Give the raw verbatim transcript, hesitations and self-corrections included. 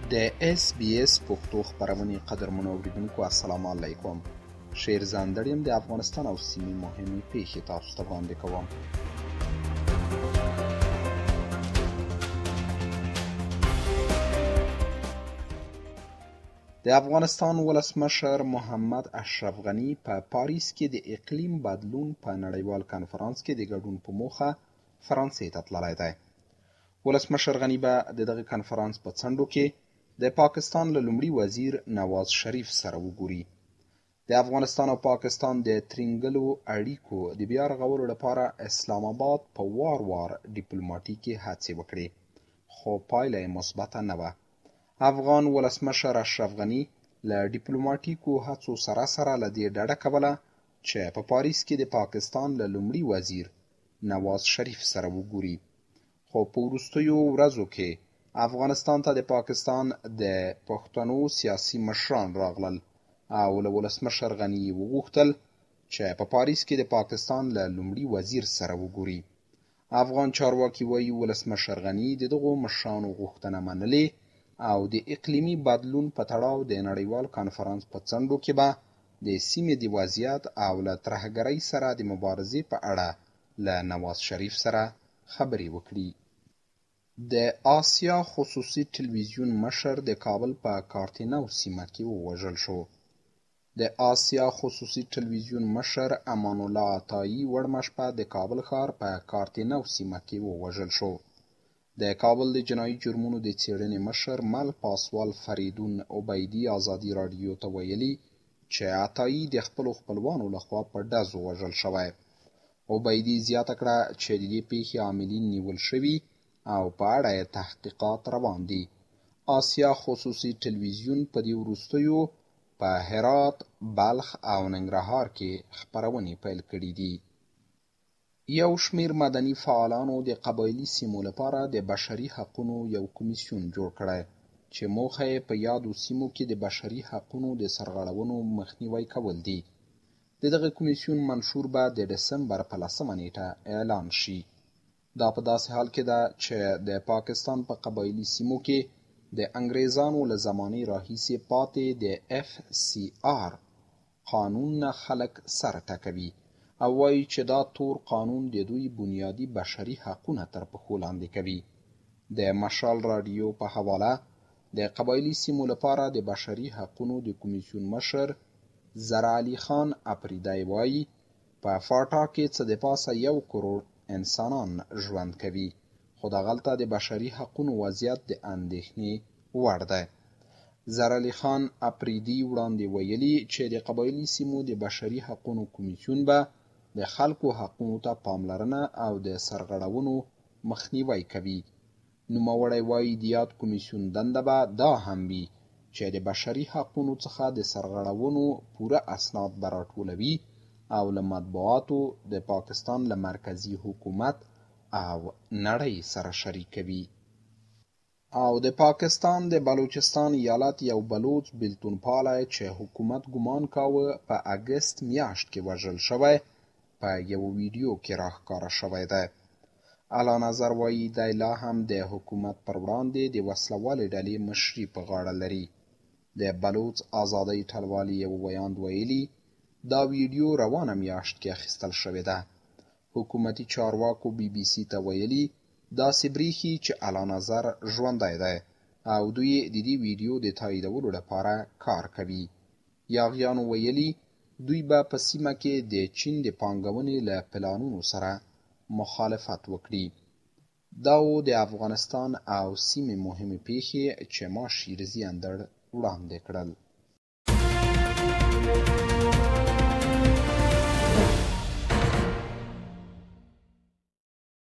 د اس بي اس پښتو خبرونه قدرمنو اوریدونکو السلام علیکم. شیر زندړیم د افغانستان او سیمې مهمې پیښې تاسو ته وړاندې کوم. د افغانستان ولسمشر محمد اشرف غني په پا پاریس کې د اقلیم بدلون په نړیوال کنفرانس کې د ګډون په موخه فرانسې ته تللی دی. ولسمشر غني به د دغه کنفرانس په څنډو کې د پاکستان له لومړي وزیر نواز شریف سره وګوري. د افغانستان او پاکستان د ترینګلو اړیکو د بیا رغولو لپاره اسلام آباد په وار وار ډیپلوماټیکي هڅې وکړي، خو پایله یې مثبته نه وه. افغان ولسمشر اشرف غني له ډیپلوماټیکو هڅو سره سره له دې ډډه کوله چې په پا پاریس کې د پاکستان له لومړي وزیر نواز شریف سره وګوري، خو په وروستیو ورځو کې افغانستان ته د پاکستان د پښتنو سیاسي مشران راغلل او له ولسمشر غني وغوښتل چې په پا پاریس کې د پاکستان له لومړي وزیر سره وګوري. افغان چارواکي وایي ولسمشر غني د دغو مشرانو غوښتنه منلې او د اقلیمي بدلون په تړاو د نړیوال کنفرانس په څنډو کې به د سیمې د وضعیت او له ترهګرۍ سره د مبارزې په اړه له نواز شریف سره خبرې وکړي. د آسیا خصوصي تلویزیون مشر د کابل په کارتینو سیمه کې ووژل شو. د آسیا خصوصي تلویزیون مشر امان الله عطایي وړمه شپه د کابل ښار په کارتینو سیمه کې ووژل شو. د کابل د جنایي جرمونو د څېړنې مشر مل پاسوال فریدون عبیدي ازادي راډیو ته ویلي چې عطایي د خپلو خپلوانو لخوا په ډزو وژل شوی. عبیدي زیاته کړه چې د دې پیښې عاملین نیول شوي او په اړه یې تحقیقات روان دي. آسیا خصوصي تلویزیون په دې وروستیو په هرات، بلخ او ننګرهار کې خپرونې پیل کړي دي. یو شمیر مدني فعالانو د قبایلي سیمو لپاره د بشري حقونو یو کمیسیون جوړ کړی چې موخه یې په یادو سیمو کې د بشري حقونو د سرغړونو مخنیوی کول دي. د دغه کمیسیون منشور به د ډسمبر په لسمه نیټه اعلان شي. دا په داسې حال کې ده چې د پاکستان په قبایلي سیمو کې د انګریزانو له زمانې راهیسې پاتې د اف سی آر قانون نه خلک سر ټکوي او وایي چې دا تور قانون د دوی بنیادي بشري حقونه تر پښو لاندې کوي. د مشال راډیو په حواله د قبایلي سیمو لپاره د بشري حقونو د کمیسیون مشر زرعلي خان اپریدی وایي په فاټا کې څه د پاسه یو کروڑ انسانان ژوند کوي، خو دغلته د بشري حقونو وضعیت د اندېښنې وړ دی. زرعلي خان اپریدي وړاندې ویلي چې د قبایلي سیمو د بشري حقونو کمیسیون به د خلکو حقونو ته پاملرنه او د سرغړونو مخنیوی کوي. نوموړی وایي د یاد کمیسیون دنده به دا هم وي چې د بشري حقونو څخه د سرغړونو پوره اسناد به راټولوي او له مطبوعاتو د پاکستان له مرکزي حکومت او نړۍ سره شریکوي. او د پاکستان د بلوچستان ایالت یو بلوچ بیلتون پالی چې حکومت ګمان کاوه په اګست میاشت کې وژل شوی په یو ویډیو کې راښکاره شوی دی. اعلی نظر وایي دی لا هم د حکومت پر وړاندې د وسلوالې ډلې مشري په غاړه لري. د بلوچ آزادۍ ټلوالې یو ویاند ویلي دا ویډیو روانه میاشت کې اخیستل شوې ده. حکومتي چارواکو بی بی سی ته ویلي داسې بریښي چې اعلی نظر ژوندی دی او دوی د دې ویډیو د تاییدولو لپاره کار کوي. یاغیانو ویلي دوی به په سیمه کې د چین د پانګونې له پلانونو سره مخالفت وکړي. دا و د افغانستان او سیمې مهمې پیښې چې ما شیرزي اندړ وړاندې کړل.